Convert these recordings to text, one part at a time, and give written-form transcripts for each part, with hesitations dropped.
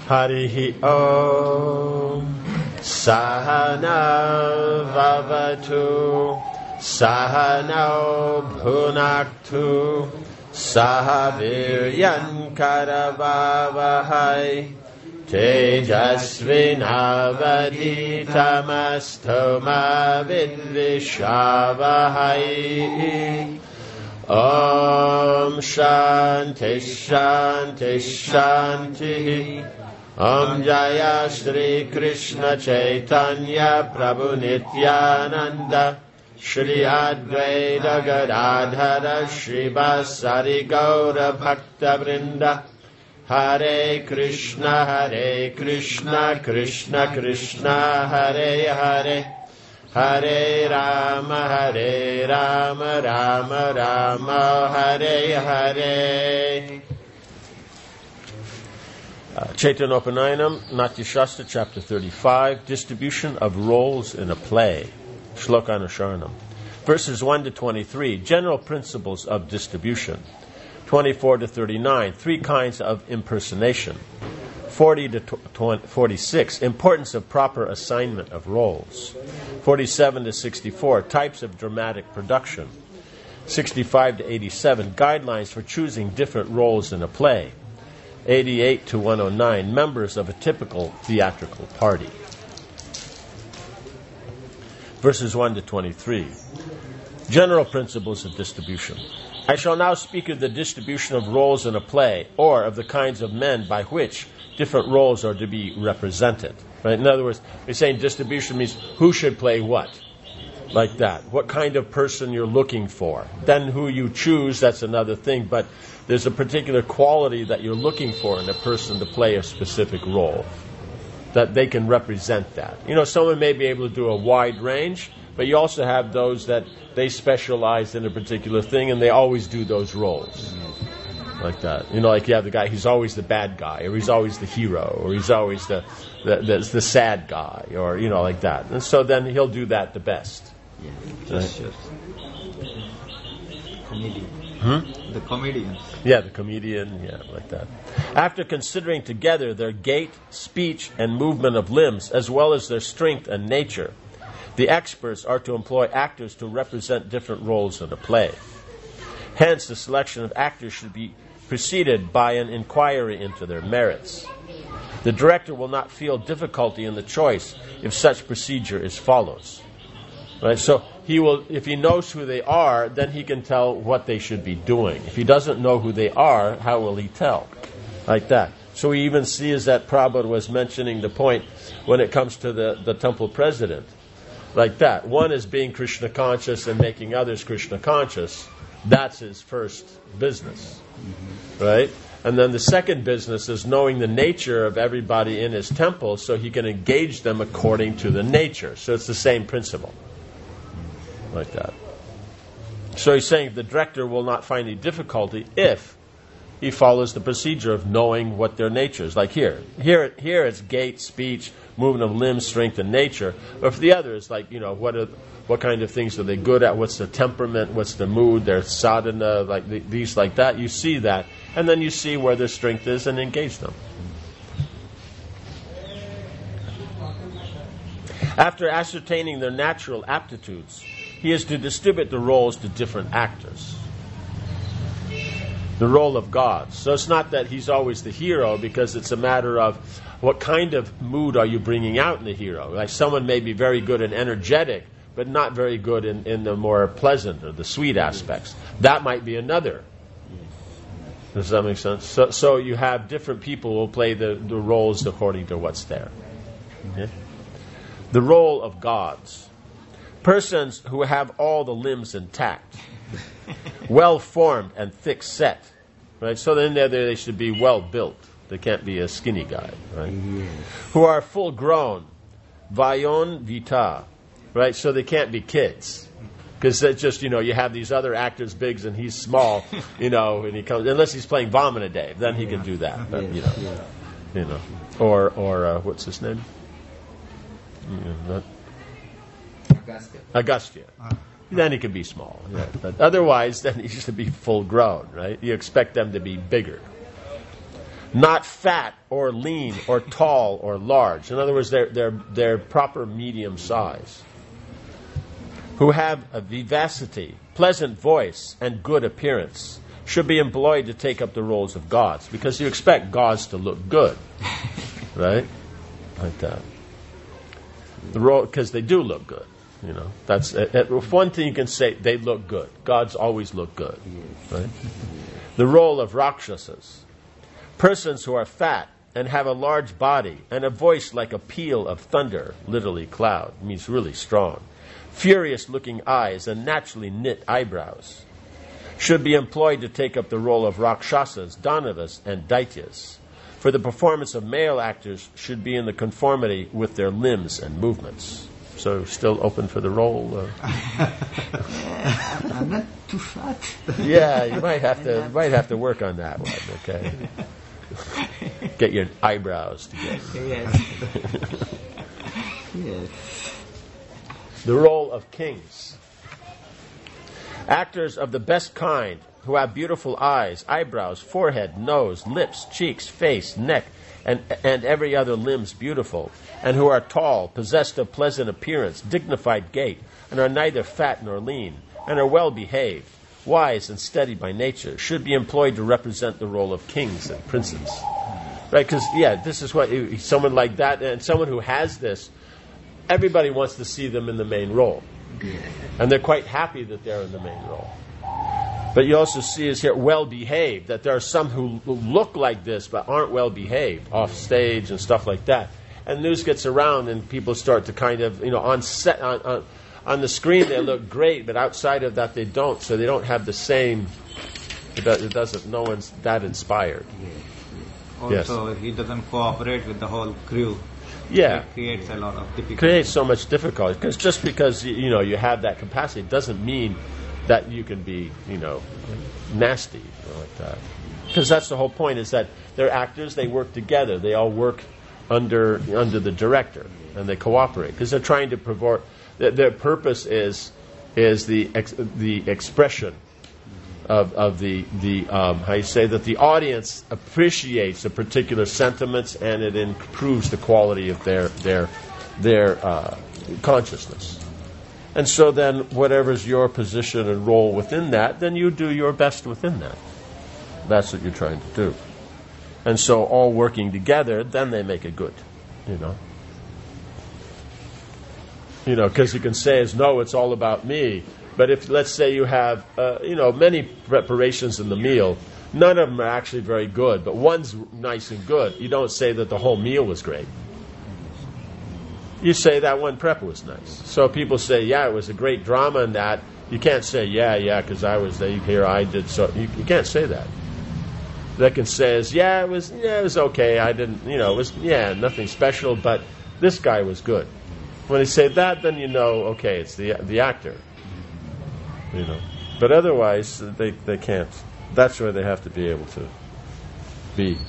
Harihi Om. Sahana Vavatu. Sahano Bhunaktu. Sahaviryan Karavavahai. Tejasvinavaditamasto vidvishavahai. Om Shanti Shanti Shanti. Om Jaya Shri Krishna Chaitanya Prabhu Nityananda Shri Advaita Gadadhara Shri Vasari Gaura Bhakta Vrinda. Hare Krishna Krishna Krishna Hare Hare. Hare Rama Rama Rama Hare Hare. Chaitanya-upanayanam, Natya-shastra, chapter 35, distribution of roles in a play. Shloka Anusharanam. Verses 1 to 23, general principles of distribution. 24 to 39, three kinds of impersonation. 40 to 46, importance of proper assignment of roles. 47 to 64, types of dramatic production. 65 to 87, guidelines for choosing different roles in a play. 88 to 109, members of a typical theatrical party. Verses 1 to 23, general principles of distribution. I shall now speak of the distribution of roles in a play, or of the kinds of men by which different roles are to be represented. Right? In other words, we're saying distribution means who should play what, like that. What kind of person you're looking for. Then who you choose, that's another thing, but there's a particular quality that you're looking for in a person to play a specific role, that they can represent that. You know, someone may be able to do a wide range, but you also have those that they specialize in a particular thing and they always do those roles. Like that. You know, like you have the guy, he's always the bad guy, or he's always the hero, or he's always the sad guy, or, you know, like that. And so then he'll do that the best. Yeah, just comedian. The comedians. Yeah, the comedian, yeah, like that. After considering together their gait, speech, and movement of limbs, as well as their strength and nature, the experts are to employ actors to represent different roles in a play. Hence, the selection of actors should be preceded by an inquiry into their merits. The director will not feel difficulty in the choice if such procedure is followed. Right? So he will, if he knows who they are, then he can tell what they should be doing. If he doesn't know who they are, how will he tell? Like that. So we even see as that Prabhupada was mentioning the point when it comes to the temple president. Like that. One is being Krishna conscious and making others Krishna conscious. That's his first business. Right? And then the second business is knowing the nature of everybody in his temple so he can engage them according to the nature. So it's the same principle. Like that. So he's saying the director will not find any difficulty if he follows the procedure of knowing what their nature is. Like here it's gait, speech, movement of limbs, strength, and nature. But for the others, like, you know, what kind of things are they good at? What's their temperament? What's their mood? Their sadhana, like these, like that. You see that, and then you see where their strength is and engage them. After ascertaining their natural aptitudes, he is to distribute the roles to different actors. The role of God. So it's not that he's always the hero, because it's a matter of what kind of mood are you bringing out in the hero. Like someone may be very good and energetic, but not very good in the more pleasant or the sweet aspects. That might be another. Does that make sense? So you have different people who will play the roles according to what's there. Okay? The role of gods. Persons who have all the limbs intact, well-formed and thick-set. Right? So then they should be well-built. They can't be a skinny guy. Right? Yes. Who are full-grown, vayon vita. Right? So they can't be kids. Because it's just, you know, you have these other actors, Biggs, and he's small, you know, and he comes, unless he's playing Vamana Dev, then he can do that. But, you know. Or what's his name? Agastya. Then he can be small. Yeah. But otherwise, then he should be full grown, right? You expect them to be bigger. not fat or lean or tall or large. In other words, they're proper medium size. Who have a vivacity, pleasant voice, and good appearance, should be employed to take up the roles of gods, because you expect gods to look good, right? Like that. The role, because they do look good. You know, that's one thing you can say. They look good. Gods always look good, right? The role of Rakshasas, persons who are fat and have a large body and a voice like a peal of thunder, literally cloud, means really strong, furious-looking eyes and naturally knit eyebrows, should be employed to take up the role of Rakshasas, Danavas, and Daityas. For the performance of male actors should be in the conformity with their limbs and movements. So, still open for the role? I'm not too fat. Yeah, you might have to work on that one. Okay, get your eyebrows together. Yes. Yes. The role of kings. Actors of the best kind, who have beautiful eyes, eyebrows, forehead, nose, lips, cheeks, face, neck, and every other limbs beautiful, and who are tall, possessed of pleasant appearance, dignified gait, and are neither fat nor lean, and are well behaved, wise and steady by nature, should be employed to represent the role of kings and princes. Right? Because, this is what someone like that, and someone who has this, everybody wants to see them in the main role. And they're quite happy that they're in the main role. But you also see is here well-behaved, that there are some who look like this but aren't well-behaved off stage and stuff like that. And news gets around and people start to kind of, on set, on the screen they look great, but outside of that they don't. So they don't have the same, no one's that inspired. Also, he doesn't cooperate with the whole crew. Yeah. It creates a lot of difficulty. Creates so much difficulty. Because just because, you have that capacity doesn't mean that you can be, nasty like that. Because that's the whole point, is that they're actors, they work together. They all work under the director, and they cooperate. Because they're trying to provide, their purpose is the expression of the how you say, that the audience appreciates the particular sentiments, and it improves the quality of their consciousness. And so then, whatever's your position and role within that, then you do your best within that. That's what you're trying to do. And so, all working together, then they make it good. Because you can say, no, it's all about me. But if, let's say, you have, many preparations in the meal, none of them are actually very good, but one's nice and good, you don't say that the whole meal was great. You say that one prep was nice. So people say, it was a great drama in that. You can't say, because I was here, I did so. You can't say that. They can say, it was okay. I didn't, it was, nothing special, but this guy was good. When they say that, then okay, it's the actor. But otherwise, they can't. That's where they have to be able to be,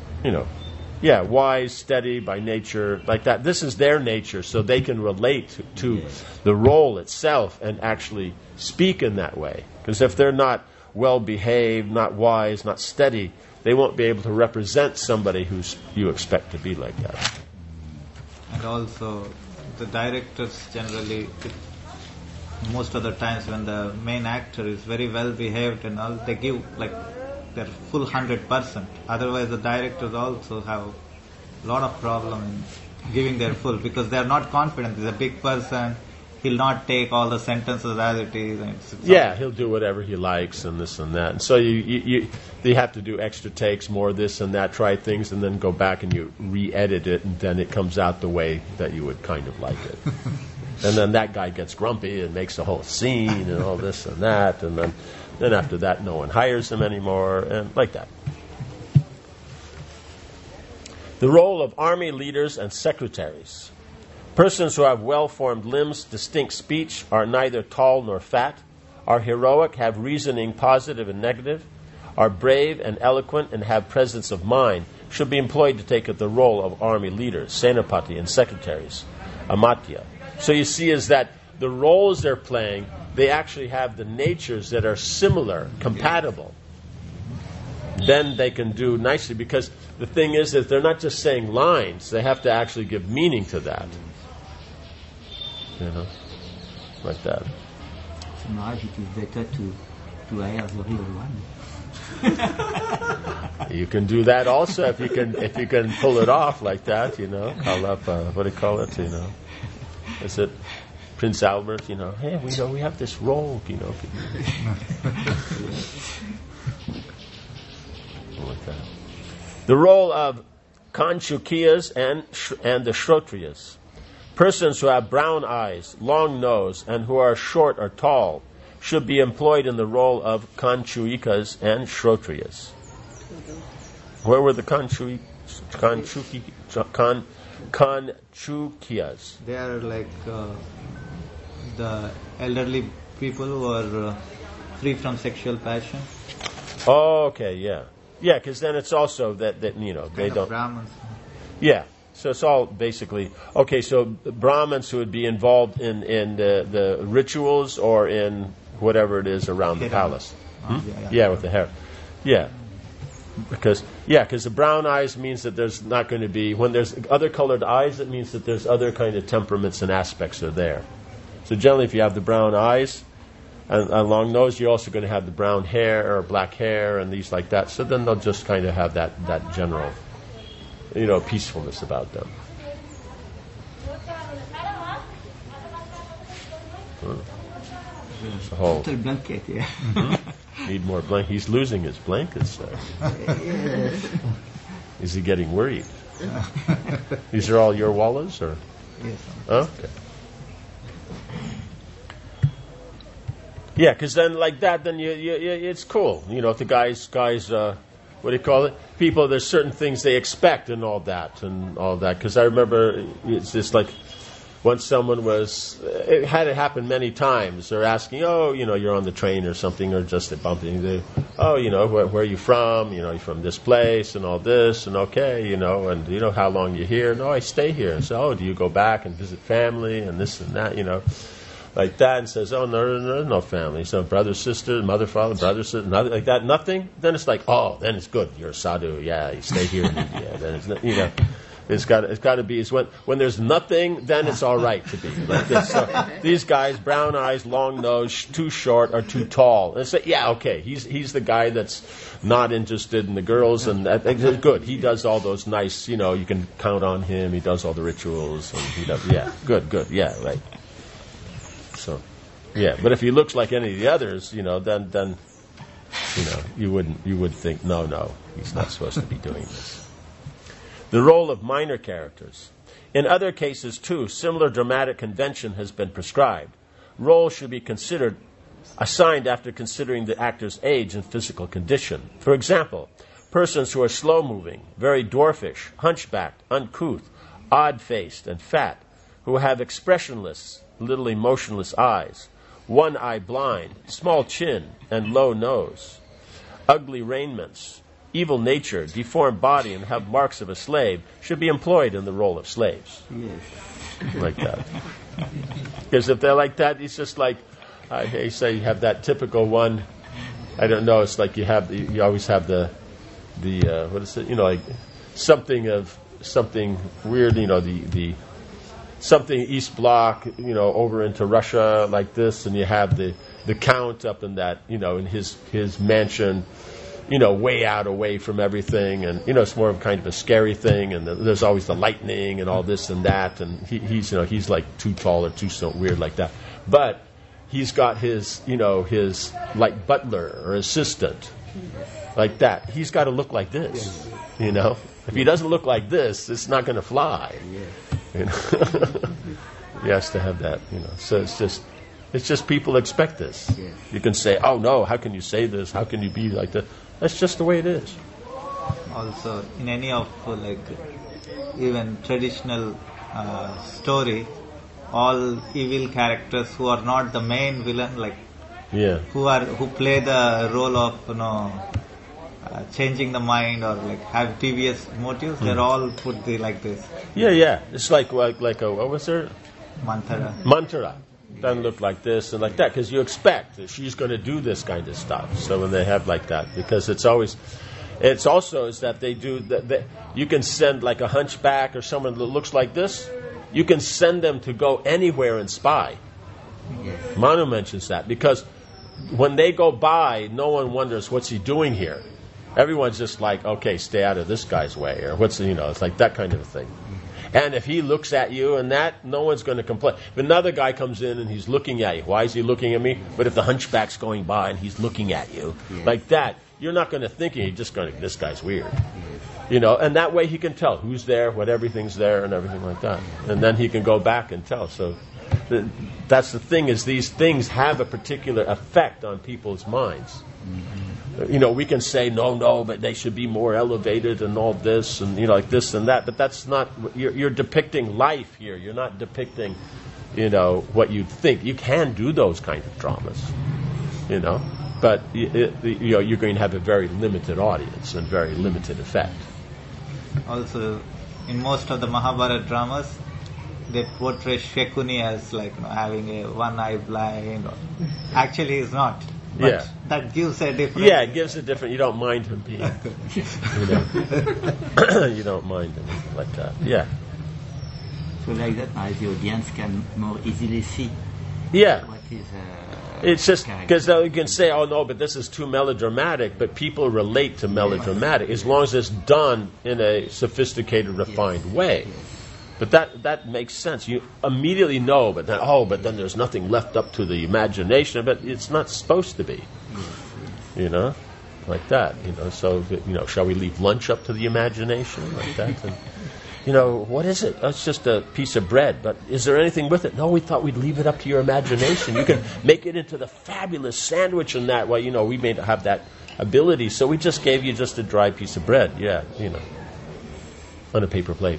wise, steady by nature, like that. This is their nature, so they can relate to the role itself and actually speak in that way. Because if they're not well-behaved, not wise, not steady, they won't be able to represent somebody who you expect to be like that. And also, the directors generally, most of the times when the main actor is very well-behaved and all, they give their full 100%. Otherwise, the directors also have a lot of problem in giving their full, because they are not confident. He's a big person. He'll not take all the sentences as it is. And he'll do whatever he likes and this and that. And so you have to do extra takes, more this and that, try things, and then go back and you re-edit it, and then it comes out the way that you would kind of like it. And then that guy gets grumpy and makes a whole scene and all this and that, and then after that no one hires him anymore, and like that. The role of army leaders and secretaries. Persons who have well-formed limbs, distinct speech, are neither tall nor fat, are heroic, have reasoning positive and negative, are brave and eloquent, and have presence of mind, should be employed to take up the role of army leaders, senapati, and secretaries, amatya. So you see is that the roles they're playing, they actually have the natures that are similar, compatible. then they can do nicely, because the thing is that they're not just saying lines, they have to actually give meaning to that. You know, like that. So now it is better to hire the real one. You can do that also if you can pull it off like that, you know. Call up what do you call it, you know? Is it Prince Albert, you know, hey, we have this role, you know. Like that. The role of Kanchukiyas and the Shrotriyas. Persons who have brown eyes, long nose, and who are short or tall should be employed in the role of Kanchuikas and Shrotriyas. Where were the Kanchukiyas? They are like the elderly people who are free from sexual passion. Oh, okay, yeah. Yeah, because then it's also that you know, they don't... Brahmins. Yeah, so it's all basically... Okay, so Brahmins who would be involved in the rituals or in whatever it is around the palace. Yeah, with the hair. Yeah. Because the brown eyes means that there's not going to be... When there's other colored eyes, it means that there's other kind of temperaments and aspects are there. So generally, if you have the brown eyes and a long nose, you're also going to have the brown hair or black hair and these like that. So then they'll just kind of have that general, you know, peacefulness about them. It's a whole... Total blanket, yeah. Need more blanket. He's losing his blankets. Is he getting worried? These are all your wallas, or? Yes. Okay. Yeah, because then like that, then you it's cool. You know, if the guys, what do you call it? People, there's certain things they expect and all that. Because I remember it's just like once someone it had it happen many times. They're asking, oh, you know, you're on the train or something, or just a bumping. Oh, you know, where are you from? You know, you're from this place and all this, and okay, you know, and you know how long you're here? No, I stay here. So, oh, do you go back and visit family and this and that? You know. Like that, and says, oh, no family. So brother, sister, mother, father, brother, sister, nothing, like that, nothing. Then it's like, oh, then it's good. You're a sadhu. Yeah, you stay here in India. Then it's, you know, it's got to be. It's when there's nothing, then it's all right to be like this. So these guys, brown eyes, long nose, too short or too tall. And it's like, yeah, okay, he's the guy that's not interested in the girls, and good. He does all those nice, you know, you can count on him. He does all the rituals, and he does, yeah, good, yeah, right. So, yeah, but if he looks like any of the others, you know, then you know, you would think, no, he's not supposed to be doing this. The role of minor characters. In other cases, too, similar dramatic convention has been prescribed. Roles should be assigned after considering the actor's age and physical condition. For example, persons who are slow-moving, very dwarfish, hunchbacked, uncouth, odd-faced, and fat, who have expressionless, little emotionless eyes, one eye blind, small chin, and low nose, ugly raiments, evil nature, deformed body, and have marks of a slave, should be employed in the role of slaves. Yes. Like that. Because if they're like that, it's just like, I say you have that typical one, I don't know, it's like you always have the what is it, you know, like something weird, you know, the something East Bloc, you know, over into Russia like this, and you have the Count up in that, you know, in his mansion, you know, way out away from everything, and you know, it's more of kind of a scary thing, and there's always the lightning and all this and that, and he's like too tall or too so weird like that, but he's got his like butler or assistant like that. He's got to look like this, you know. If he doesn't look like this, it's not going to fly. You know? He has to have that, you know. So it's just people expect this. Yes. You can say, oh no, how can you say this? How can you be like that? That's just the way it is. Also, in any of like even traditional story, all evil characters who are not the main villain, like who play the role of, you know, changing the mind or like have devious motives, they're all put like this. Yeah. It's like what was there? Manthara. Doesn't look like this and like that, because you expect that she's going to do this kind of stuff. So when they have like that, because it's always, It's also is that they do that. You can send like a hunchback or someone that looks like this. You can send them to go anywhere and spy. Yes. Manu mentions that because when they go by, no one wonders what's he doing here. Everyone's just like, okay, stay out of this guy's way, or it's like that kind of a thing. And if he looks at you and that, no one's going to complain. If another guy comes in and he's looking at you, why is he looking at me? But if the hunchback's going by and he's looking at you, like that, you're not going to think, you're just going to, this guy's weird. And that way he can tell who's there, what everything's there, and everything like that. And then he can go back and tell. So that's the thing, is these things have a particular effect on people's minds. We can say, no, but they should be more elevated and all this, and, like this and that. But that's not, you're depicting life here. You're not depicting, what you'd think. You can do those kind of dramas, but, you're going to have a very limited audience and very limited effect. Also, in most of the Mahabharata dramas, they portray Shakuni as having a one eye blind. Actually, he's not. But that gives a different... Yeah, it gives a different... You don't mind him being... you don't mind him like that. Yeah. So like that, now the audience can more easily see what is... It's just because you can say, oh no, but this is too melodramatic, but people relate to melodramatic as long as it's done in a sophisticated, refined way. But that makes sense. You immediately know, but then there's nothing left up to the imagination. But it's not supposed to be, like that. So shall we leave lunch up to the imagination like that? And, what is it? Oh, it's just a piece of bread. But is there anything with it? No, we thought we'd leave it up to your imagination. You can make it into the fabulous sandwich in that way. We may not have that ability, so we just gave you just a dry piece of bread. Yeah, on a paper plate.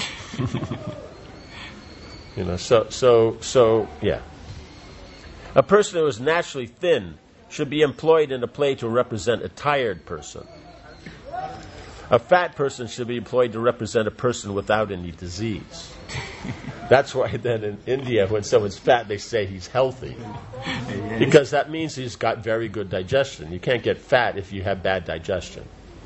So yeah. A person who is naturally thin should be employed in a play to represent a tired person. A fat person should be employed to represent a person without any disease. That's why then in India, when someone's fat, they say he's healthy. Because that means he's got very good digestion. You can't get fat if you have bad digestion.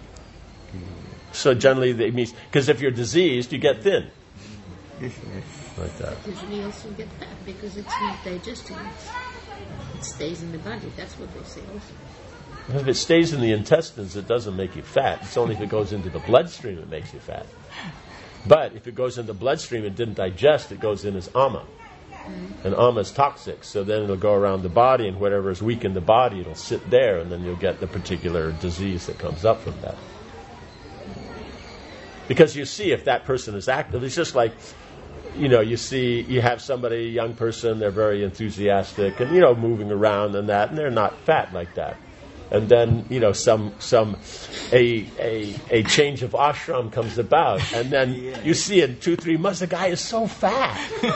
So generally, it means, because if you're diseased, you get thin. Like that. Usually also get fat because it's not digesting. It stays in the body. That's what they say also. If it stays in the intestines, it doesn't make you fat. It's only if it goes into the bloodstream it makes you fat. But if it goes in the bloodstream and didn't digest, it goes in as ama. And ama is toxic, so then it'll go around the body, and whatever is weak in the body, it'll sit there, and then you'll get the particular disease that comes up from that. Because you see if that person is active, it's just like, you have somebody, a young person, they're very enthusiastic and, moving around and that, and they're not fat like that. And then, a change of ashram comes about, and then you see in 2-3 months, the guy is so fat.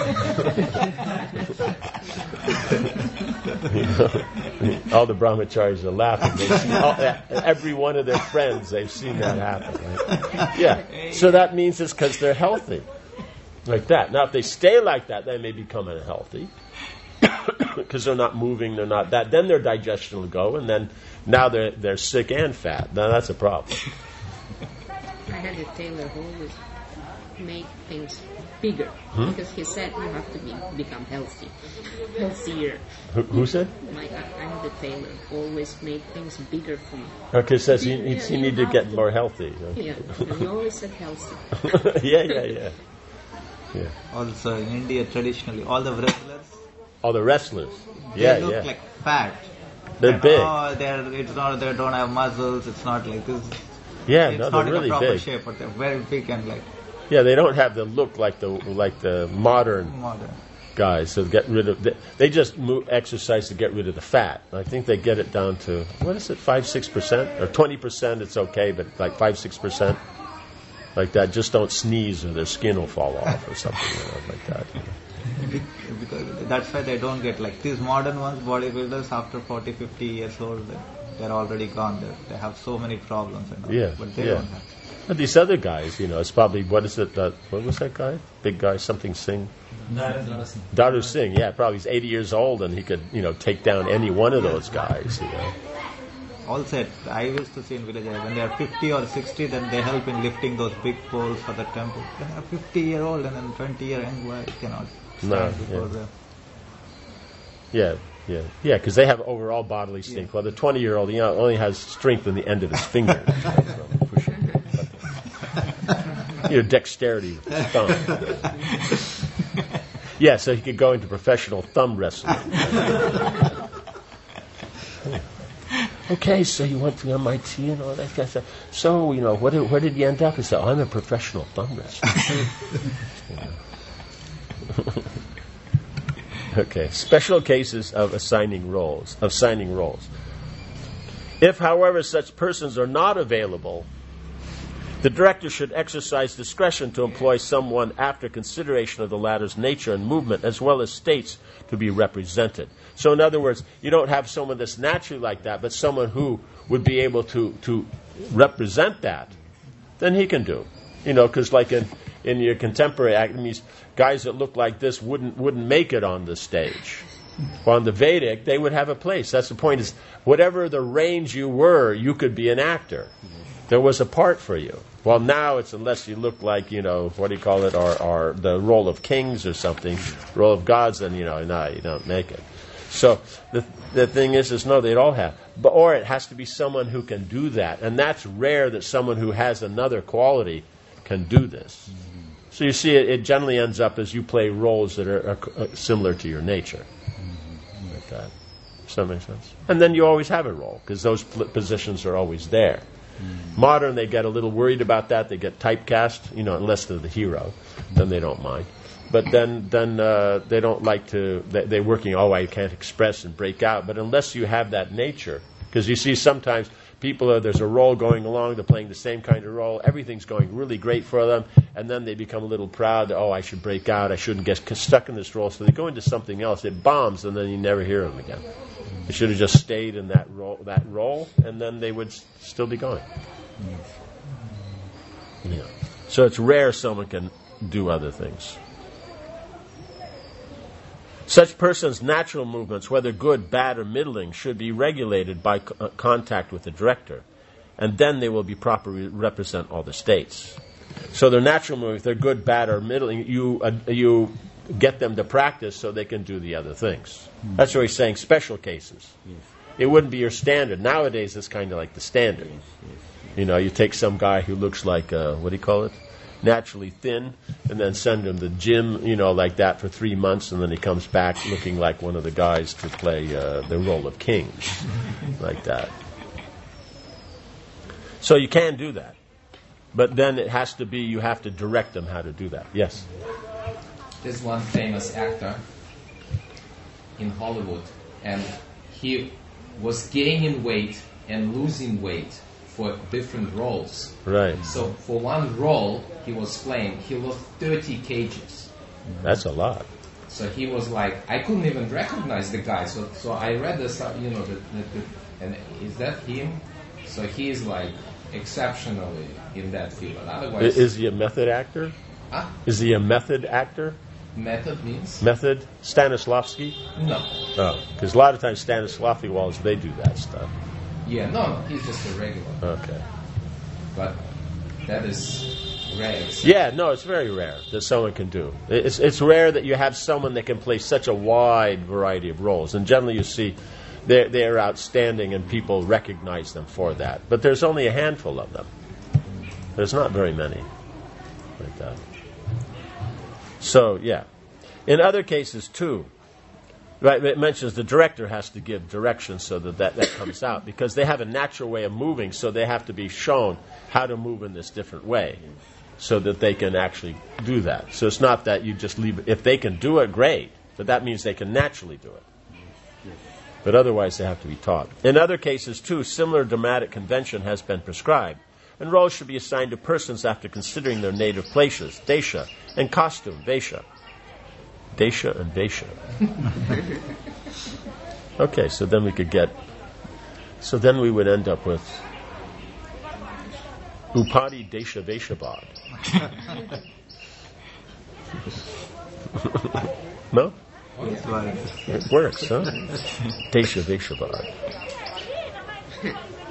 All the brahmacharis are laughing. Every one of their friends, they've seen that happen. Right? Yeah. So that means it's because they're healthy. Like that. Now, if they stay like that, they may become unhealthy. Because they're not moving, they're not that. Then their digestion will go, and then now they're sick and fat. Now that's a problem. I had a tailor who always made things bigger because he said you have to become healthier. Who said? I had a tailor who always made things bigger for me. Okay, says he need to get more healthy. Yeah, and he always said healthy. Yeah. Also in India, traditionally, all the wrestlers. They look like fat. They're big. It's not. They don't have muscles. It's not like this. Yeah, it's no, not they're in really a proper big. shape, but they're very big and like. Yeah, they don't have the look like the modern guys. So they just exercise to get rid of the fat. I think they get it down to 5-6% or 20%. It's okay, but like 5-6%, like that. Just don't sneeze or their skin will fall off or something like that. Because that's why they don't get like these modern ones, bodybuilders after 40-50 years old, they're already gone. They have so many problems and all, but they don't have. But these other guys, it's probably, what was that guy? Big guy, something Singh? Daru Singh, probably he's 80 years old and he could, take down any one of those guys, also I used to see in village when they are 50 or 60, then they help in lifting those big poles for the temple. When they are 50-year-old and then 20-year young boy cannot stand before them. Yeah, because they have overall bodily strength. Well, the 20-year-old, only has strength in the end of his finger. Dexterity with his thumb. Yeah, so he could go into professional thumb wrestling. Okay, so you went to MIT and all that kind of stuff. So, where did you end up? He said, I'm a professional thumb wrestler. Okay, special cases of assigning roles. If, however, such persons are not available, the director should exercise discretion to employ someone after consideration of the latter's nature and movement, as well as states to be represented. So in other words, you don't have someone that's naturally like that, but someone who would be able to represent that, then he can do. Because like in your contemporary academies, guys that look like this wouldn't make it on the stage. On the Vedic, they would have a place. That's the point, is whatever the range you were, you could be an actor. There was a part for you. Well, now it's unless you look like, what do you call it, or the role of kings or something, role of gods, then, no, you don't make it. So the thing is no, they'd all have. Or it has to be someone who can do that. And that's rare that someone who has another quality can do this. So you see, it generally ends up as you play roles that are similar to your nature. Like that. Does that make sense? And then you always have a role, because those positions are always there. Modern, they get a little worried about that. They get typecast, unless they're the hero. Then they don't mind. But then they don't like to, they're working, I can't express and break out. But unless you have that nature, because you see sometimes people, there's a role going along, they're playing the same kind of role, everything's going really great for them, and then they become a little proud, I should break out, I shouldn't get stuck in this role. So they go into something else, it bombs, and then you never hear them again. They should have just stayed in that role, and then they would still be going. Yeah. So it's rare someone can do other things. Such persons' natural movements, whether good, bad, or middling, should be regulated by contact with the director, and then they will be properly represent all the states. So their natural movements, they're good, bad, or middling, you get them to practice so they can do the other things. That's what he's saying, special cases. Yes. It wouldn't be your standard. Nowadays, it's kind of like the standard. Yes. You take some guy who looks like, naturally thin, and then send him to the gym, like that for 3 months, and then he comes back looking like one of the guys to play the role of kings, like that. So you can do that. But then it has to be, you have to direct them how to do that. Yes? There's one famous actor in Hollywood, and he was gaining weight and losing weight for different roles. Right. So for one role he was playing, he lost 30 kgs. That's a lot. So he was like, I couldn't even recognize the guy. So I read this, and is that him? So he is like exceptionally in that field. Otherwise, is he a method actor? Huh? Is he a method actor? Method means? Method? Stanislavski? No. Oh, because a lot of times Stanislavski walls, they do that stuff. Yeah, no, he's just a regular. Okay. But that is rare. Yeah, no, it's very rare that someone can do. It's rare that you have someone that can play such a wide variety of roles. And generally you see they're outstanding and people recognize them for that. But there's only a handful of them. There's not very many like that. So, yeah. In other cases, too, right, it mentions the director has to give direction so that comes out, because they have a natural way of moving, so they have to be shown how to move in this different way so that they can actually do that. So it's not that you just leave it. If they can do it, great, but that means they can naturally do it. But otherwise, they have to be taught. In other cases, too, similar dramatic convention has been prescribed, and roles should be assigned to persons after considering their native places, desha, and costume, vesha. Desha and vesha. Okay, so then we would end up with Upadi Desha Veshabad. No? It works, huh? Desha Veshabad.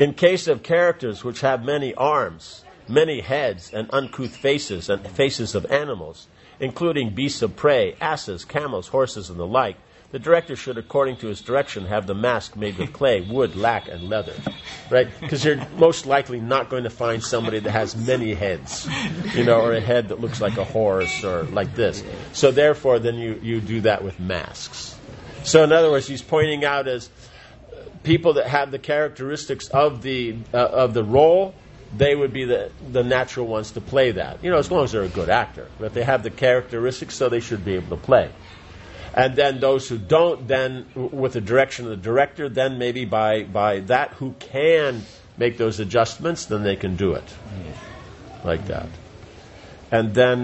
In case of characters which have many arms, many heads, and uncouth faces, and faces of animals, including beasts of prey, asses, camels, horses, and the like, the director should, according to his direction, have the mask made with clay, wood, lac, and leather. Right? Because you're most likely not going to find somebody that has many heads, or a head that looks like a horse or like this. So therefore, then you do that with masks. So in other words, he's pointing out as people that have the characteristics of the role, they would be the natural ones to play that. As long as they're a good actor. But they have the characteristics, so they should be able to play. And then those who don't, then with the direction of the director, then maybe by that who can make those adjustments, then they can do it. Like that. And then,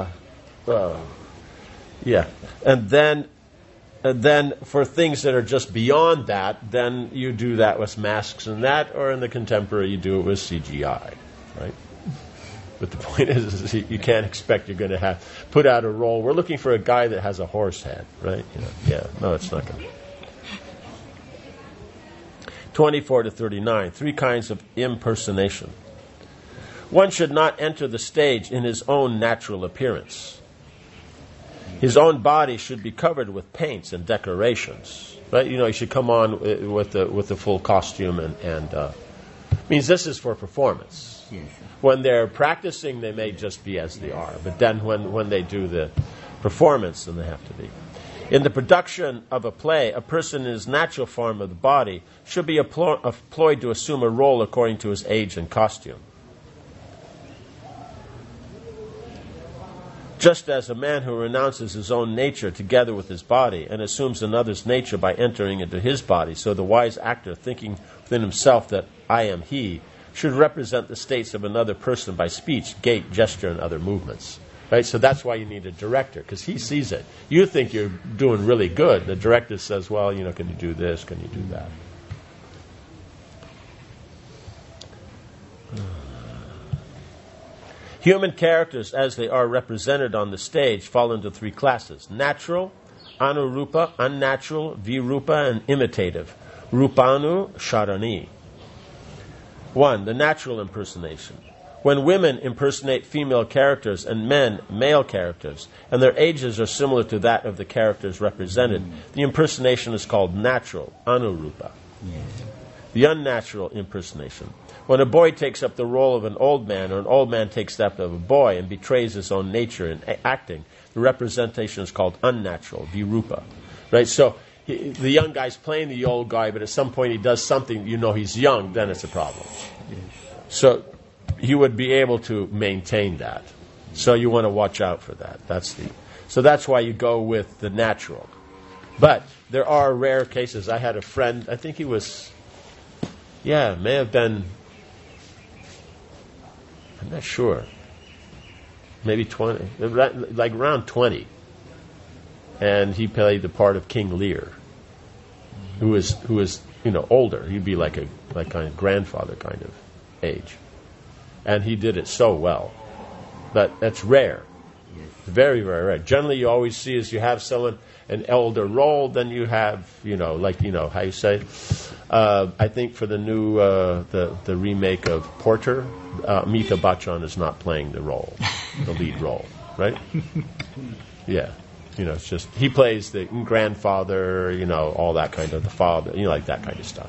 And then for things that are just beyond that, then you do that with masks and that, or in the contemporary you do it with CGI, right? But the point is you can't expect you're going to put out a role. We're looking for a guy that has a horse head, right? No, it's not going to. 24 to 39, 3 kinds of impersonation. One should not enter the stage in his own natural appearance. His own body should be covered with paints and decorations, right? He should come on with the full costume and means this is for performance. Yes. When they're practicing, they may just be as they are, but then when they do the performance, then they have to be. In the production of a play, a person in his natural form of the body should be employed to assume a role according to his age and costume. Just as a man who renounces his own nature together with his body and assumes another's nature by entering into his body, so the wise actor, thinking within himself that I am he, should represent the states of another person by speech, gait, gesture, and other movements. Right? So that's why you need a director, because he sees it. You think you're doing really good. The director says, well, can you do this? Can you do that? Human characters, as they are represented on the stage, fall into 3 classes: natural, anurupa, unnatural, virupa, and imitative. Rupanu, sharani. 1. The natural impersonation. When women impersonate female characters and men male characters, and their ages are similar to that of the characters represented, the impersonation is called natural, anurupa. The unnatural impersonation. When a boy takes up the role of an old man, or an old man takes that of a boy and betrays his own nature in acting, the representation is called unnatural, virupa. Right? So the young guy's playing the old guy, but at some point he does something, he's young, then it's a problem. So you would be able to maintain that. So you want to watch out for that. So that's why you go with the natural. But there are rare cases. I had a friend, I think he was, may have been, I'm not sure, maybe 20, like around 20. And he played the part of King Lear, who was older. He'd be like kind of grandfather kind of age. And he did it so well. But that's rare. Very, very rare. Generally, you always see as you have someone, an elder role, then you have, how you say, I think for the new, the remake of Porter, Amitabh Bachchan is not playing the lead role, right? Yeah. It's just, he plays the grandfather, all that kind of, the father, like that kind of stuff.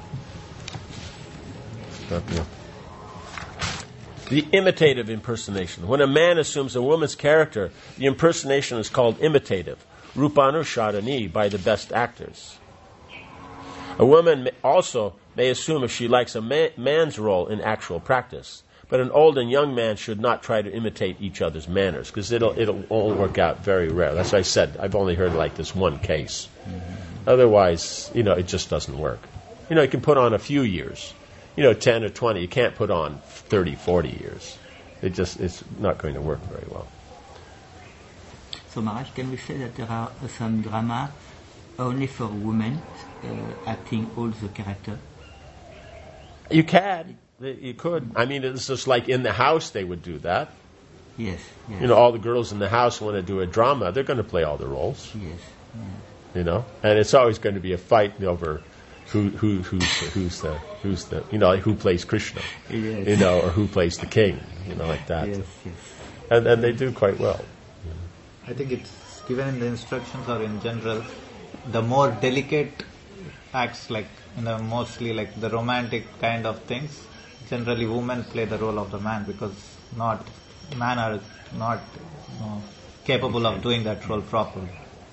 The imitative impersonation. When a man assumes a woman's character, the impersonation is called imitative, rupanu sharani, by the best actors. A woman also may assume if she likes a man's role in actual practice. But an old and young man should not try to imitate each other's manners, because it'll all work out very rare. That's what I said. I've only heard like this one case. Otherwise, it just doesn't work. You can put on a few years, 10 or 20. You can't put on 30, 40 years. It's not going to work very well. So, Maharaj, can we say that there are some drama only for women acting all the character? You can. You could. I mean, it's just like in the house they would do that. Yes. All the girls in the house want to do a drama. They're going to play all the roles. Yes. And it's always going to be a fight over who's the like who plays Krishna, Yes. or who plays the king, like that. Yes, yes. And they do quite well. I think it's given in the instructions or in general, the more delicate acts, like mostly like the romantic kind of things, generally women play the role of the man, because men are not capable of doing that role properly.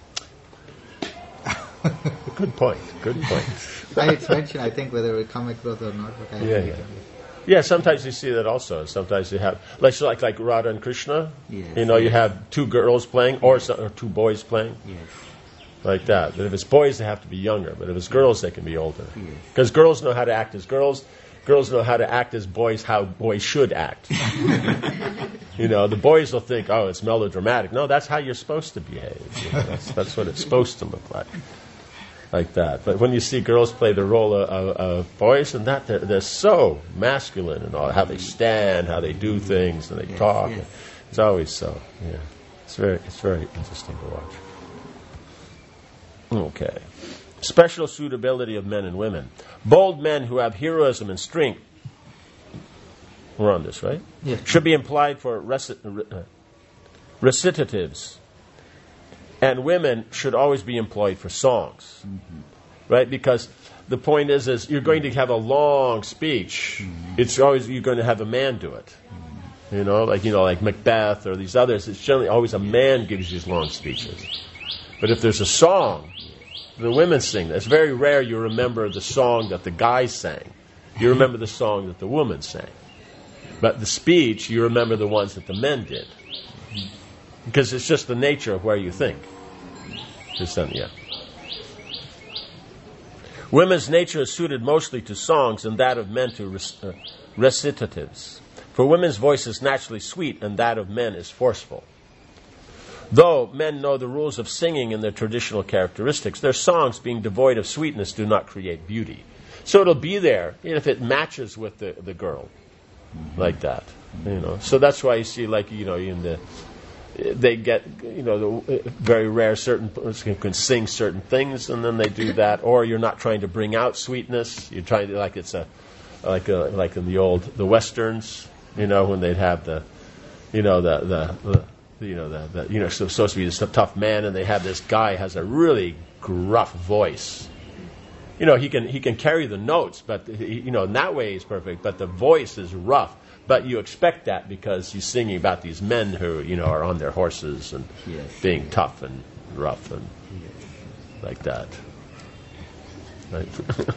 Good point. It's mentioned, I think, whether we come across or not. But Yeah, sometimes you see that also. Sometimes you have, like Radha and Krishna, Yes. you have two girls playing or two boys playing, Yes. like that. But if it's boys, they have to be younger. But if it's girls, they can be older. Yes. Because girls know how to act as girls. Girls know how to act as boys, how boys should act. The boys will think, oh, it's melodramatic. No, that's how you're supposed to behave. That's what it's supposed to look like that. But when you see girls play the role of boys, and that they're so masculine and all, how they stand, how they do things, and they talk. yes. It's always so. Yeah, it's very interesting to watch. Okay. Special suitability of men and women. Bold men who have heroism and strength. We're on this, right? Yes. Should be employed for recitatives. And women should always be employed for songs. Right? Because the point is you're going to have a long speech. It's always, you're going to have a man do it. Like Macbeth or these others, it's generally always a man gives these long speeches. But if there's a song, the women sing. It's very rare you remember the song that the guys sang. You remember the song that the woman sang. But the speech, you remember the ones that the men did. Because it's just the nature of where you think. Women's nature is suited mostly to songs and that of men to recitatives. For women's voice is naturally sweet and that of men is forceful. Though men know the rules of singing and their traditional characteristics, their songs, being devoid of sweetness, do not create beauty. So it'll be there if it matches with the girl, like that. So that's why you see, they get, the very rare certain person who can sing certain things, and then they do that. Or you're not trying to bring out sweetness. You're trying to, like in the westerns, when they'd have so supposed to be this tough man, and they have this guy has a really gruff voice. He can carry the notes, but in that way he's perfect. But the voice is rough. But you expect that because he's singing about these men who are on their horses and being tough and rough and like that. Right.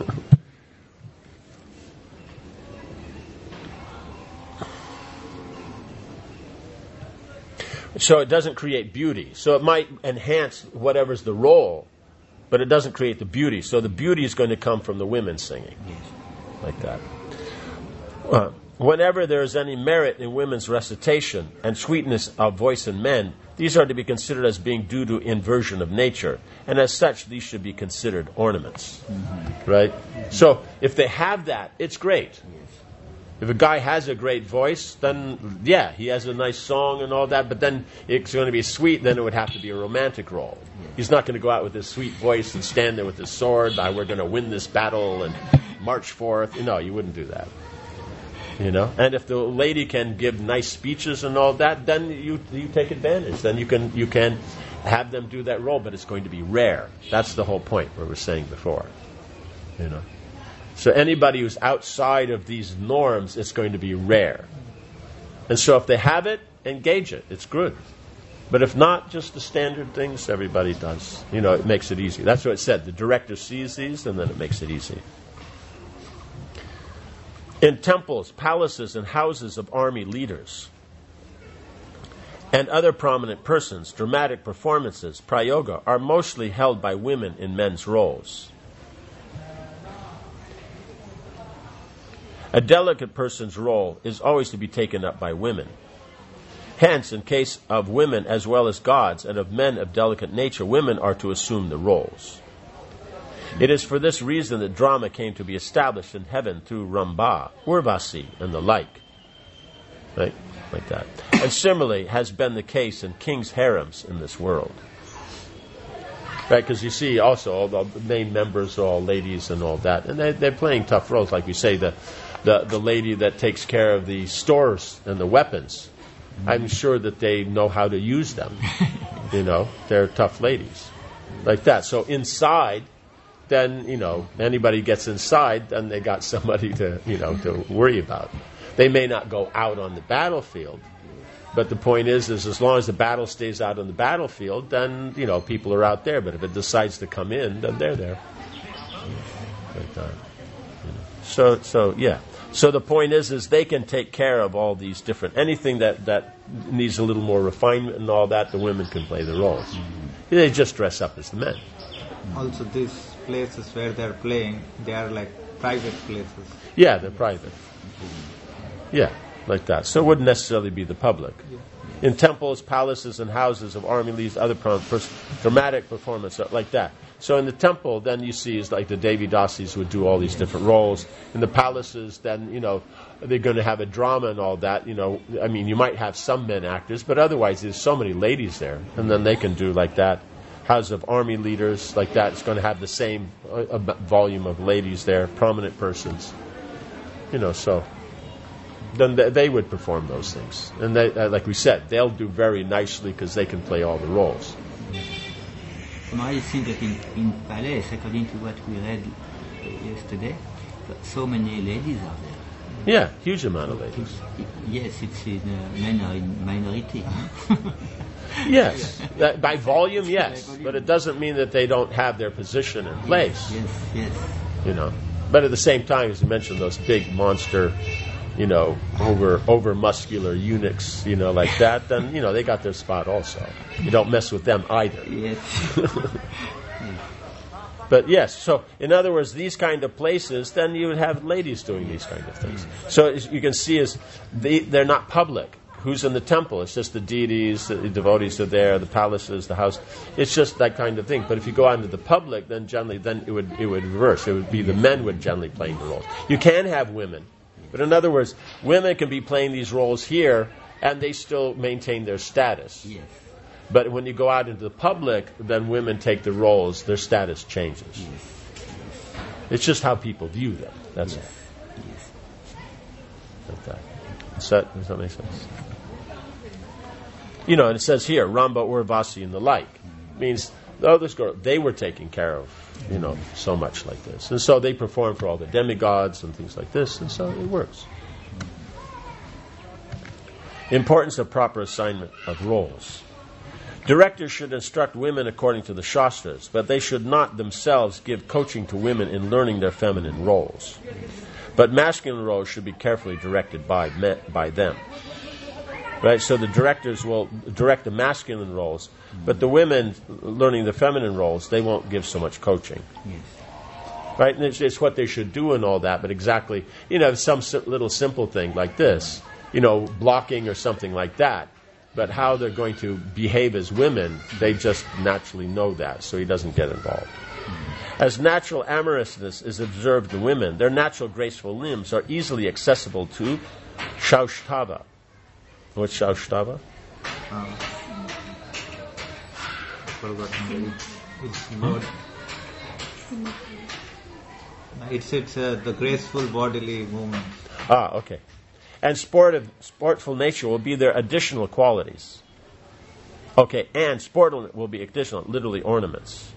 So it doesn't create beauty. So it might enhance whatever's the role, but it doesn't create the beauty. So the beauty is going to come from the women singing, like that. Whenever there is any merit in women's recitation and sweetness of voice in men, these are to be considered as being due to inversion of nature, and as such, these should be considered ornaments. Right? So if they have that, it's great. If a guy has a great voice, then, he has a nice song and all that, but then it's going to be sweet, then it would have to be a romantic role. He's not going to go out with his sweet voice and stand there with his sword, we're going to win this battle and march forth. No, you wouldn't do that. And if the lady can give nice speeches and all that, then you take advantage. Then you can have them do that role, but it's going to be rare. That's the whole point, what we were saying before. So anybody who's outside of these norms, it's going to be rare. And so if they have it, engage it. It's good. But if not, just the standard things everybody does. It makes it easy. That's what it said. The director sees these, and then it makes it easy. In temples, palaces, and houses of army leaders and other prominent persons, dramatic performances, prayoga, are mostly held by women in men's roles. A delicate person's role is always to be taken up by women. Hence, in case of women as well as gods, and of men of delicate nature, women are to assume the roles. It is for this reason that drama came to be established in heaven through Ramba, Urvasi, and the like. Right? Like that. And similarly has been the case in kings' harems in this world. Right, because you see also all the main members are all ladies and all that, and they're playing tough roles. Like we say, the lady that takes care of the stores and the weapons, I'm sure that they know how to use them. They're tough ladies, like that. So inside, then anybody gets inside, then they got somebody to to worry about. They may not go out on the battlefield. But the point is as long as the battle stays out on the battlefield, then, people are out there. But if it decides to come in, then they're there. Like that. So yeah. So the point is they can take care of all these different, anything that needs a little more refinement and all that, the women can play the roles. They just dress up as the men. Also, these places where they're playing, they are like private places. Yeah, they're private. Yeah. Like that. So it wouldn't necessarily be the public. In temples, palaces, and houses of army leaders, other dramatic performance, like that. So in the temple, then you see is like the Devi Dasis would do all these different roles. In the palaces, then, they're going to have a drama and all that. You might have some men actors, but otherwise there's so many ladies there. And then they can do like that. House of army leaders, like that. It's going to have the same volume of ladies there, prominent persons. So... then they would perform those things. And they, like we said, they'll do very nicely because they can play all the roles. I think that in Palace, according to what we read yesterday, so many ladies are there. Yeah, huge amount of ladies. Yes, it's men are in minority. Yes. By volume, yes. But it doesn't mean that they don't have their position and place. Yes. But at the same time, as you mentioned, those big monster... over muscular eunuchs, like that, then, they got their spot also. You don't mess with them either. Yes. But yes, so in other words, these kind of places, then you would have ladies doing these kind of things. So as you can see, they're not public. Who's in the temple? It's just the deities, the devotees are there, the palaces, the house. It's just that kind of thing. But if you go out into the public, then generally, it would reverse. It would be the men would generally play the roles. You can have women, but in other words, women can be playing these roles here, and they still maintain their status. Yes. But when you go out into the public, then women take the roles, their status changes. Yes. It's just how people view them. That's it. Yes. Like that. Does that make sense? And it says here, Ramba, Urvasi, and the like. Means, this girl, they were taking care of, so much like this. And so they perform for all the demigods and things like this, and so it works. Importance of proper assignment of roles. Directors should instruct women according to the Shastras, but they should not themselves give coaching to women in learning their feminine roles. But masculine roles should be carefully directed by them. Right? So the directors will direct the masculine roles, but the women learning the feminine roles, they won't give so much coaching. Yes. Right? And it's what they should do and all that, but exactly, some little simple thing like this, blocking or something like that. But how they're going to behave as women, they just naturally know that, so he doesn't get involved. As natural amorousness is observed in women, their natural graceful limbs are easily accessible to Shaushtava. What's Shaushtava? It's the graceful bodily movements. Okay. And sportful nature will be their additional qualities. Okay, and sportful will be additional, literally ornaments.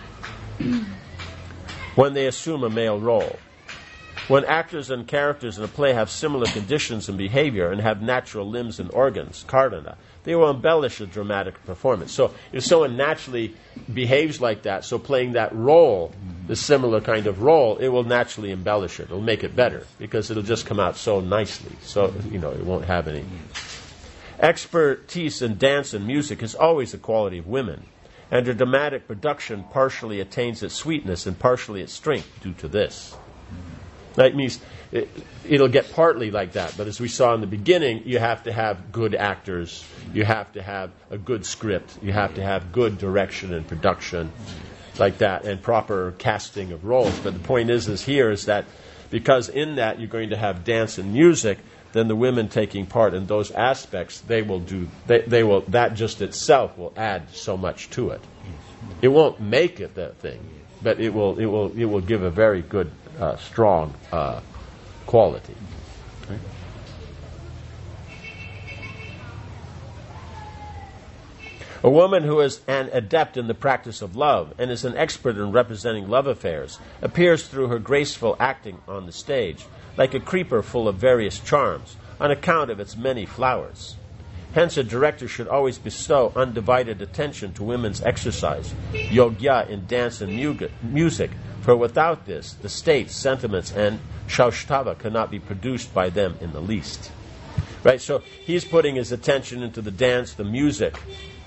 When they assume a male role. When actors and characters in a play have similar conditions and behavior and have natural limbs and organs, karana, they will embellish a dramatic performance. So if someone naturally behaves like that, so playing that role, the similar kind of role, it will naturally embellish it. It'll make it better because it'll just come out so nicely. So, it won't have any. Expertise in dance and music is always the quality of women, and their dramatic production partially attains its sweetness and partially its strength due to this. That means it'll get partly like that, but as we saw in the beginning, you have to have good actors, you have to have a good script, you have to have good direction and production, like that, and proper casting of roles. But the point is that because in that you're going to have dance and music, then the women taking part in those aspects, that just itself will add so much to it. It won't make it that thing, but it will give a very good, strong quality. Right? A woman who is an adept in the practice of love and is an expert in representing love affairs appears through her graceful acting on the stage like a creeper full of various charms on account of its many flowers. Hence, a director should always bestow undivided attention to women's exercise, yogya in dance and music, for without this, the states, sentiments, and shaushtava cannot be produced by them in the least. Right? So he's putting his attention into the dance, the music,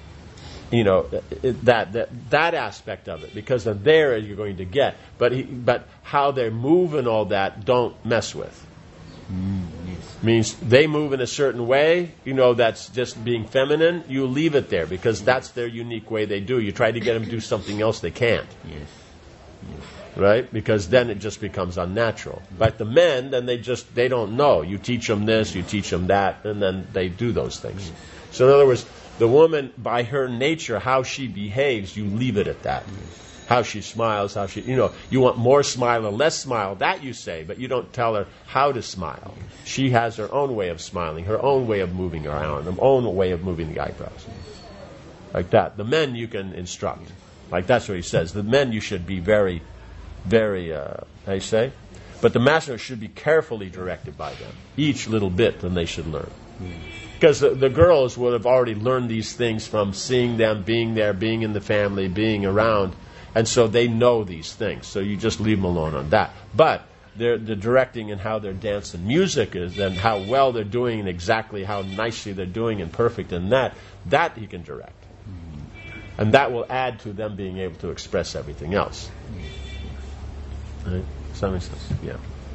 that aspect of it, because there you're going to get. But how they move and all that, don't mess with. Yes. Means they move in a certain way, that's just being feminine, you leave it there, because that's their unique way they do. You try to get them to do something else, they can't. Yes. Right? Because then it just becomes unnatural. Like the men, then they don't know. You teach them this, you teach them that, and then they do those things. Yes. So in other words, the woman, by her nature, how she behaves, you leave it at that. Yes. How she smiles, you want more smile or less smile, that you say, but you don't tell her how to smile. She has her own way of smiling, her own way of moving her arm, her own way of moving the eyebrows. Like that. The men you can instruct. Like that's what he says. The men you should be very, very, how you say? But the master should be carefully directed by them. Each little bit, then they should learn. Because the girls would have already learned these things from seeing them, being there, being in the family, being around. And so they know these things. So you just leave them alone on that. But the directing and how their dance and music is, and how well they're doing, and exactly how nicely they're doing and perfect, and that he can direct. And that will add to them being able to express everything else. Right? Does that make sense? Yeah.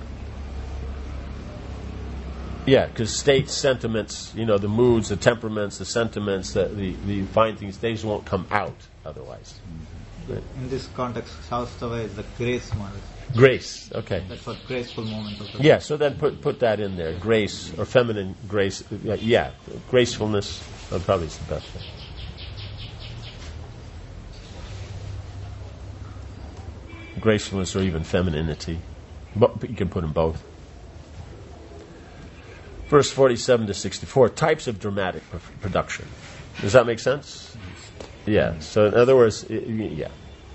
Yeah, because state sentiments, the moods, the temperaments, the sentiments, the fine things, these won't come out otherwise. Right. In this context, Shaustava is the grace one. Grace, okay. That's what graceful moment of the Yeah, so then put that in there. Grace, or feminine grace. Yeah, gracefulness probably is the best thing. Gracefulness or even femininity. But you can put them both. Verse 47 to 64, types of dramatic production. Does that make sense? Yeah, so in other words, yeah.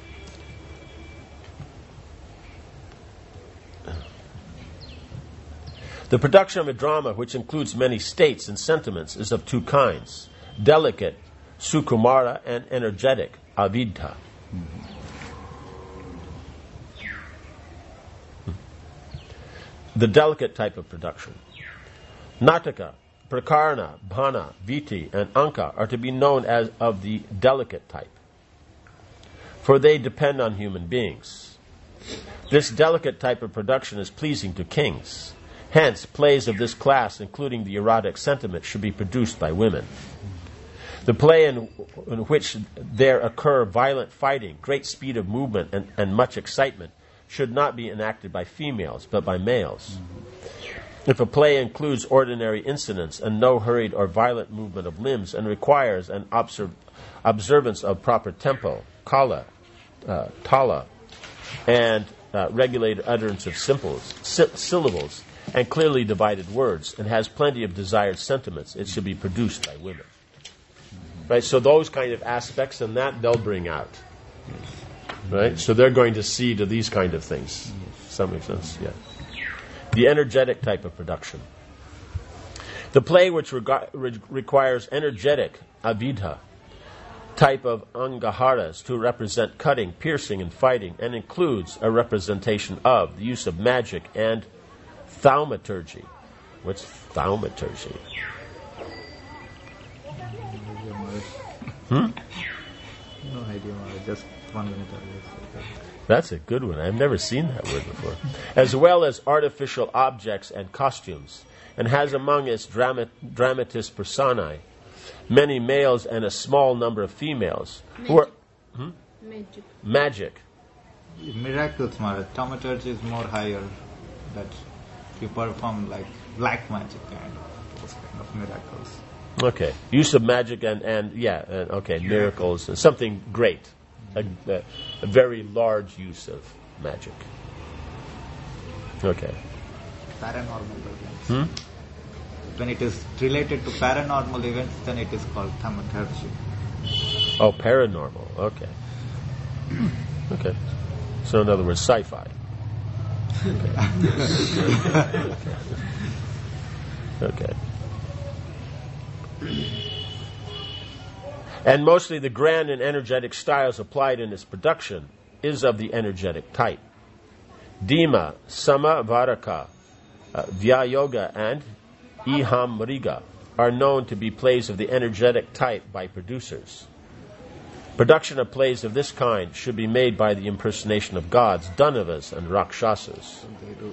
The production of a drama, which includes many states and sentiments, is of two kinds: delicate, sukumara, and energetic, avidha. The delicate type of production. Nataka, Prakarna, Bhana, Viti, and Anka are to be known as of the delicate type, for they depend on human beings. This delicate type of production is pleasing to kings. Hence, plays of this class, including the erotic sentiment, should be produced by women. The play in which there occur violent fighting, great speed of movement, and much excitement should not be enacted by females, but by males. If a play includes ordinary incidents and no hurried or violent movement of limbs and requires an observance of proper tempo, kala, tala, and regulated utterance of syllables, and clearly divided words, and has plenty of desired sentiments, it should be produced by women. Right? So those kind of aspects and that they'll bring out. Right? So they're going to see to these kind of things. Does that make sense? Yeah. The energetic type of production. The play which requires energetic, avidha, type of angaharas to represent cutting, piercing, and fighting, and includes a representation of the use of magic and thaumaturgy. What's thaumaturgy? No idea. Just 1 minute earlier. That's a good one. I've never seen that word before. As well as artificial objects and costumes, and has among its dramatis personae many males and a small number of females who are magic. Miracles, Maharaj. Thaumaturgy is more higher. That you perform like black magic kind of those kind of miracles. Okay, use of magic and miracles, and something great. a very large use of magic. Okay. Paranormal events. When it is related to paranormal events, then it is called thaumaturgy. Oh, paranormal. Okay. Okay. So in other words, sci-fi. Okay. And mostly the grand and energetic styles applied in its production is of the energetic type. Dima, Sama Varaka, Vyayoga, and Ihamriga are known to be plays of the energetic type by producers. Production of plays of this kind should be made by the impersonation of gods, Danavas, and Rakshasas.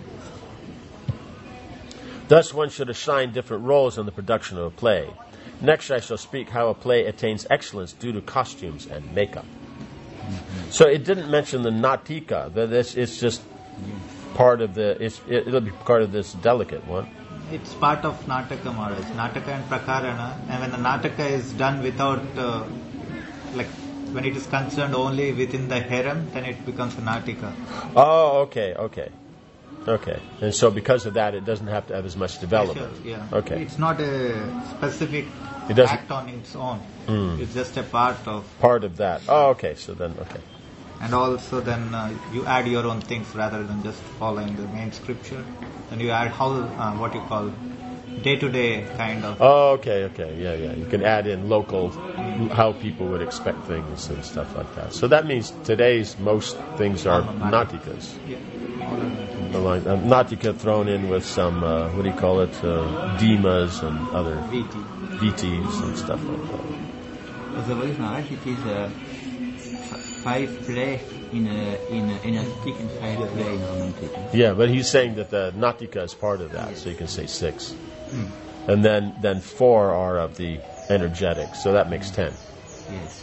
Thus one should assign different roles in the production of a play. Next I shall speak how a play attains excellence due to costumes and makeup. So it didn't mention the natika, that it's just part of it'll be part of this delicate one. It's part of Nataka Maharaj. Nataka and Prakarana. And when the Nataka is done without, when it is concerned only within the harem, then it becomes a Natika. Oh, okay. And so because of that, it doesn't have to have as much development. Sure, yeah. Okay. It's not a specific act on its own. It's just a part of... Part of that. Oh, okay. So then, okay. And also then you add your own things rather than just following the main scripture. Then you add what you call day-to-day kind of... Oh, okay. Yeah. You can add in local, how people would expect things and stuff like that. So that means today's most things are natikas. Yeah. Natika thrown in with some, dimas and other VTs and stuff like that. Otherwise, Maharaj, it is 5 plays in energetic and 5 plays in romantic. Yeah, but he's saying that the Natika is part of that, so you can say 6. And then 4 are of the energetic, so that makes 10. Yes.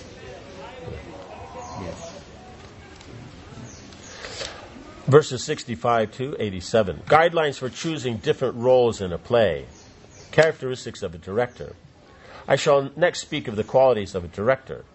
Verses 65 to 87. Guidelines for choosing different roles in a play. Characteristics of a director. I shall next speak of the qualities of a director.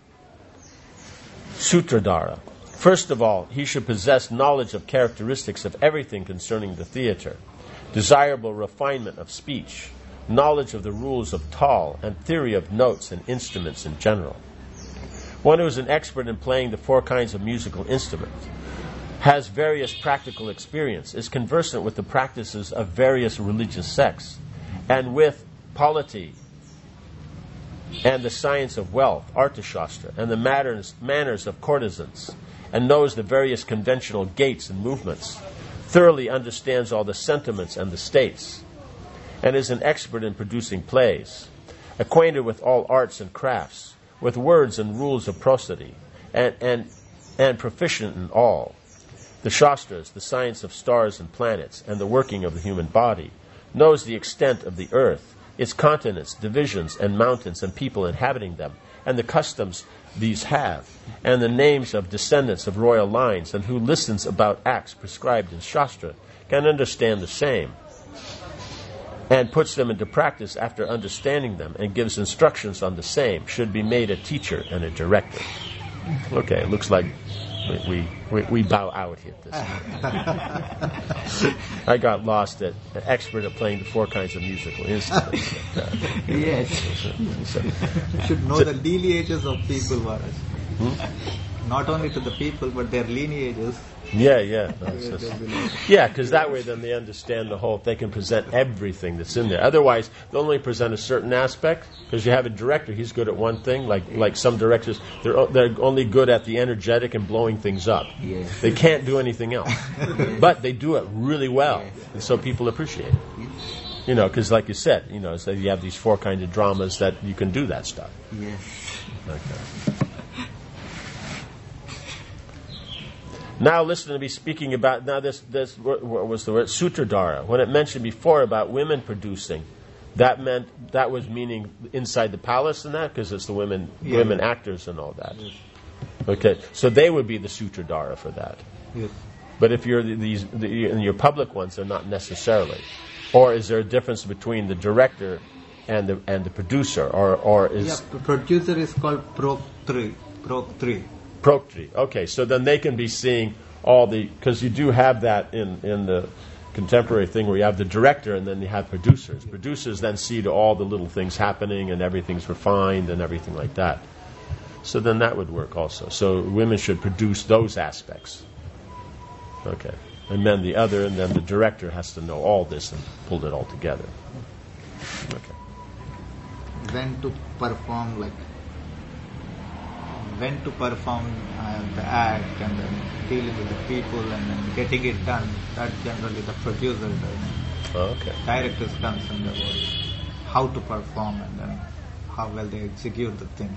Sutradhara. First of all, he should possess knowledge of characteristics of everything concerning the theater, desirable refinement of speech, knowledge of the rules of tal, and theory of notes and instruments in general. One who is an expert in playing the 4 kinds of musical instruments, has various practical experience, is conversant with the practices of various religious sects, and with polity and the science of wealth, Arthashastra, and the manners of courtesans, and knows the various conventional gaits and movements, thoroughly understands all the sentiments and the states, and is an expert in producing plays, acquainted with all arts and crafts, with words and rules of prosody, and proficient in all. The Shastras, the science of stars and planets, and the working of the human body, knows the extent of the earth, its continents, divisions, and mountains, and people inhabiting them, and the customs these have, and the names of descendants of royal lines, and who listens about acts prescribed in Shastra, can understand the same, and puts them into practice after understanding them, and gives instructions on the same, should be made a teacher and a director. Okay, it looks like we bow out here at this. I got lost at an expert at playing the 4 kinds of musical instruments. Yes. You should know the lineages of people, Maharaj. Not only to the people, but their lineages. Yeah. Yeah, because that way then they understand the whole, they can present everything that's in there. Otherwise, they'll only present a certain aspect, because you have a director, he's good at one thing, like some directors, they're only good at the energetic and blowing things up. Yes. They can't do anything else. But they do it really well, and so people appreciate it. You know, because like you said, so you have these 4 kinds of dramas that you can do that stuff. Yes. Okay. Now listen to me speaking about, this what was the word? Sutradhara. When it mentioned before about women producing, that was meaning inside the palace and that, because it's the women actors and all that. Yes. Okay, so they would be the Sutradhara for that. Yes. But if you're in your public ones, they're not necessarily. Or is there a difference between the director and the producer, or is the producer is called Proktri. Proktri. Okay, so then they can be seeing all the, because you do have that in the contemporary thing where you have the director and then you have producers. Producers then see to all the little things happening and everything's refined and everything like that. So then that would work also. So women should produce those aspects. Okay. And then the other, and then the director has to know all this and pull it all together. Okay. When to perform the act and then dealing with the people and then getting it done, that generally the producer does. Okay. Director is concerned about how to perform and then how well they execute the thing.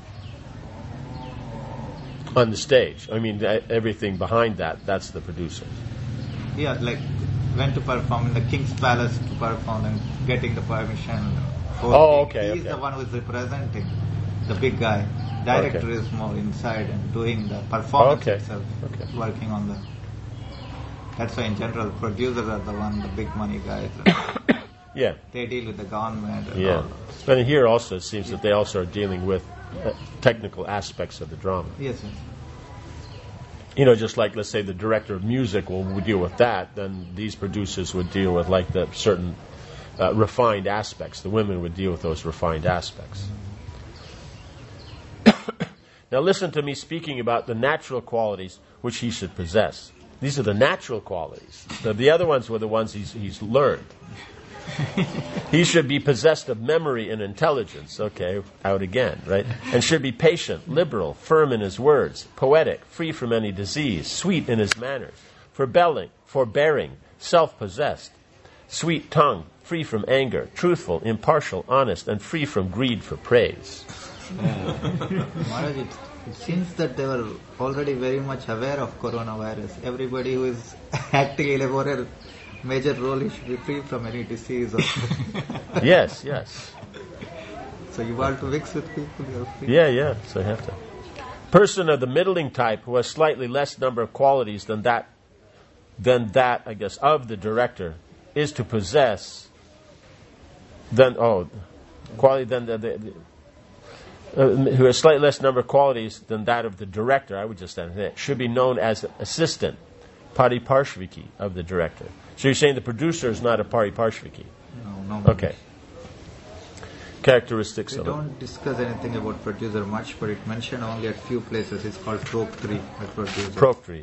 On the stage. I mean, everything behind that, that's the producer. Yeah, like when to perform in the King's Palace to perform and getting the permission. He's the one who is representing the big guy. Director is more inside and doing the performance itself, working on the. That's why in general producers are the big money guys. Yeah. They deal with the government. And all. But here also it seems that they also are dealing with technical aspects of the drama. Yes. Just like, let's say, the director of music will deal with that, then these producers would deal with like the certain refined aspects. The women would deal with those refined aspects. Now listen to me speaking about the natural qualities which he should possess. These are the natural qualities. The other ones were the ones he's learned. He should be possessed of memory and intelligence. Okay, out again, right? And should be patient, liberal, firm in his words, poetic, free from any disease, sweet in his manners, forbearing, self-possessed, sweet tongue, free from anger, truthful, impartial, honest, and free from greed for praise. Maharaj, it seems that they were already very much aware of coronavirus. Everybody who is acting in a major role, he should be free from any disease. Yes. So you want to mix with people, you're free. Yeah, so you have to. Person of the middling type who has slightly less number of qualities than that, I guess, of the director, is to possess who has slightly less number of qualities than that of the director, I would just add that, should be known as assistant, pariparshviki, of the director. So you're saying the producer is not a pariparshviki? No. Okay. Characteristics of it. We don't discuss anything about producer much, but it mentioned only at few places. It's called Proktri, the producer. Proktri.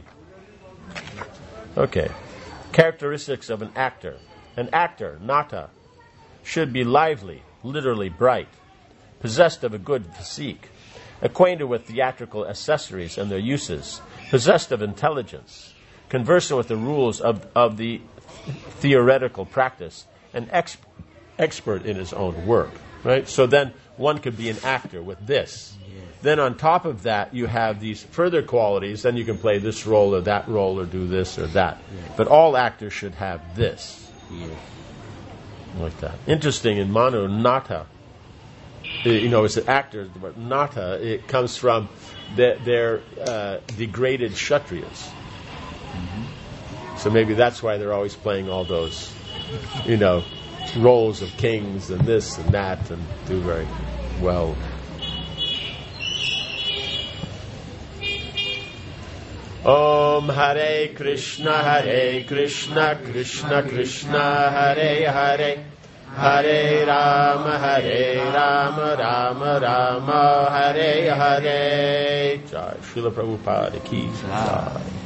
Okay. Characteristics of an actor. An actor, nata, should be lively, literally bright, possessed of a good physique, acquainted with theatrical accessories and their uses, possessed of intelligence, conversant with the rules of the theoretical practice, and expert in his own work. Right? So then one could be an actor with this. Yes. Then on top of that, you have these further qualities. Then you can play this role or that role or do this or that. Yes. But all actors should have this. Yes. Like that. Interesting, in Manu, nata, it's an actor, but nata, it comes from their degraded kshatriyas. Mm-hmm. So maybe that's why they're always playing all those, roles of kings and this and that, and do very well. Om Hare Krishna, Krishna Krishna, Hare Hare, Hare Rama, Rama Rama, Hare Hare. Jai Srila Prabhupada ki jai.